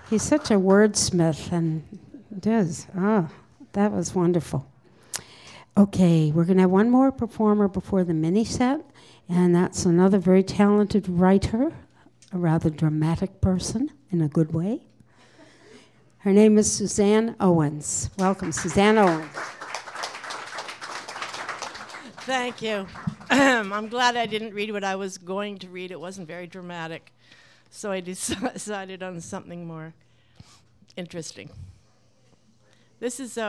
He's such a wordsmith, and it is. That was wonderful. Okay, we're going to have one more performer before the mini set, and that's another very talented writer, a rather dramatic person in a good way. Her name is Suzanne Owens. Welcome, Suzanne Owens. Thank you. I'm glad I didn't read what I was going to read. It wasn't very dramatic. So I decided on something more interesting. This is,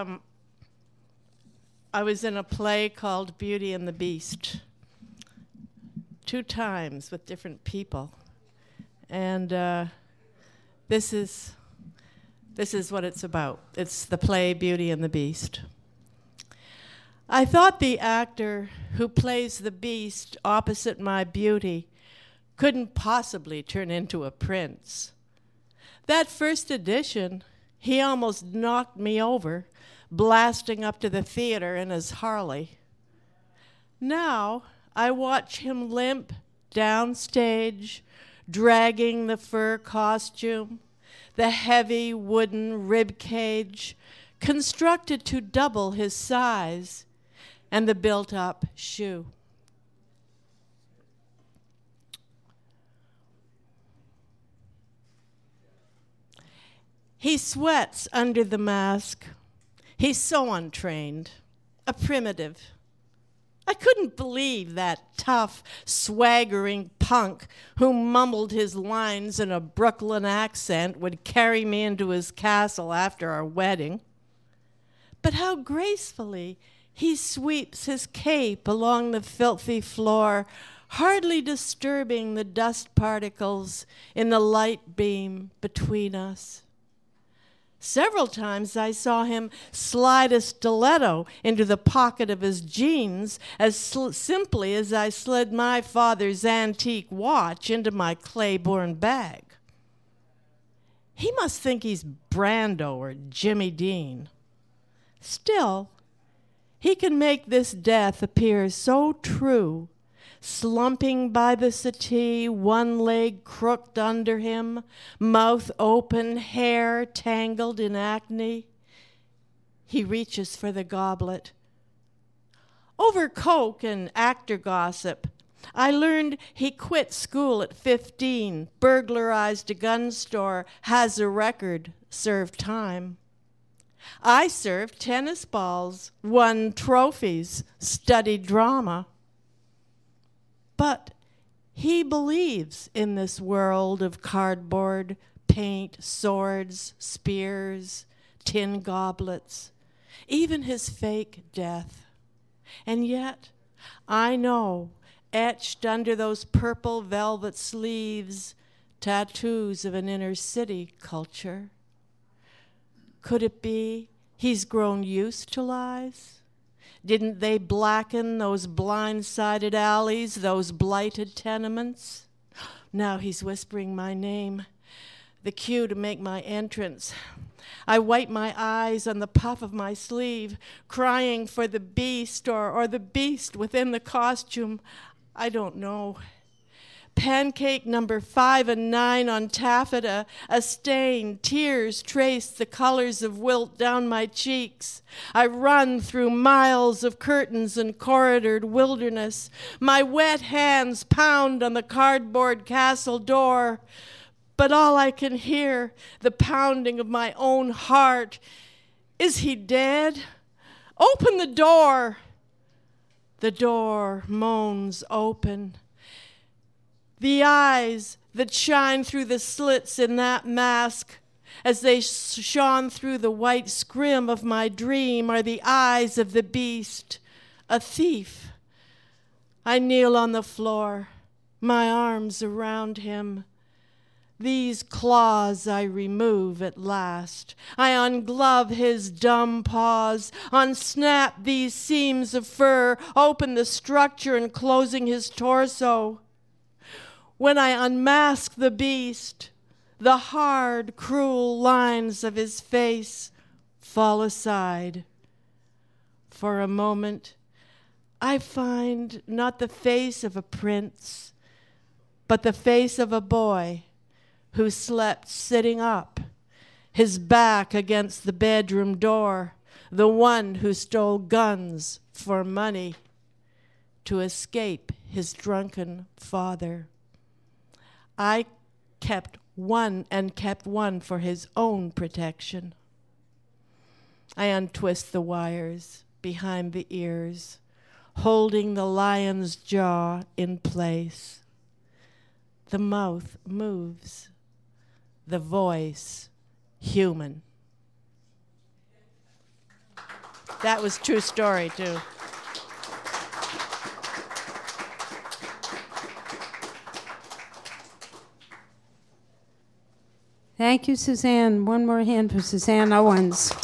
I was in a play called Beauty and the Beast 2 times with different people. And this is what it's about. It's the play Beauty and the Beast. I thought the actor who plays the beast opposite my beauty couldn't possibly turn into a prince. That first edition, he almost knocked me over, blasting up to the theater in his Harley. Now, I watch him limp downstage, dragging the fur costume, the heavy wooden rib cage, constructed to double his size, and the built-up shoe. He sweats under the mask. He's so untrained, a primitive. I couldn't believe that tough, swaggering punk who mumbled his lines in a Brooklyn accent would carry me into his castle after our wedding. But how gracefully he sweeps his cape along the filthy floor, hardly disturbing the dust particles in the light beam between us. Several times I saw him slide a stiletto into the pocket of his jeans as simply as I slid my father's antique watch into my Claiborne bag. He must think he's Brando or Jimmy Dean. Still, he can make this death appear so true, slumping by the settee, one leg crooked under him, mouth open, hair tangled in acne. He reaches for the goblet. Over Coke and actor gossip, I learned he quit school at 15, burglarized a gun store, has a record, served time. I served tennis balls, won trophies, studied drama. But he believes in this world of cardboard, paint, swords, spears, tin goblets, even his fake death. And yet, I know, etched under those purple velvet sleeves, tattoos of an inner city culture. Could it be he's grown used to lies? Didn't they blacken those blind-sided alleys, those blighted tenements? Now he's whispering my name, the cue to make my entrance. I wipe my eyes on the puff of my sleeve, crying for the beast or the beast within the costume. I don't know. Pancake number 5 and 9 on taffeta, a stain, tears trace the colors of wilt down my cheeks. I run through miles of curtains and corridored wilderness. My wet hands pound on the cardboard castle door. But all I can hear, the pounding of my own heart. Is he dead? Open the door. The door moans open. The eyes that shine through the slits in that mask, as they shone through the white scrim of my dream, are the eyes of the beast, a thief. I kneel on the floor, my arms around him. These claws I remove at last. I unglove his dumb paws, unsnap these seams of fur, open the structure enclosing his torso. When I unmask the beast, the hard, cruel lines of his face fall aside. For a moment, I find not the face of a prince, but the face of a boy who slept sitting up his back against the bedroom door, the one who stole guns for money to escape his drunken father. I kept one for his own protection. I untwist the wires behind the ears, holding the lion's jaw in place. The mouth moves, the voice human. That was true story, too. Thank you, Suzanne. One more hand for Suzanne Owens.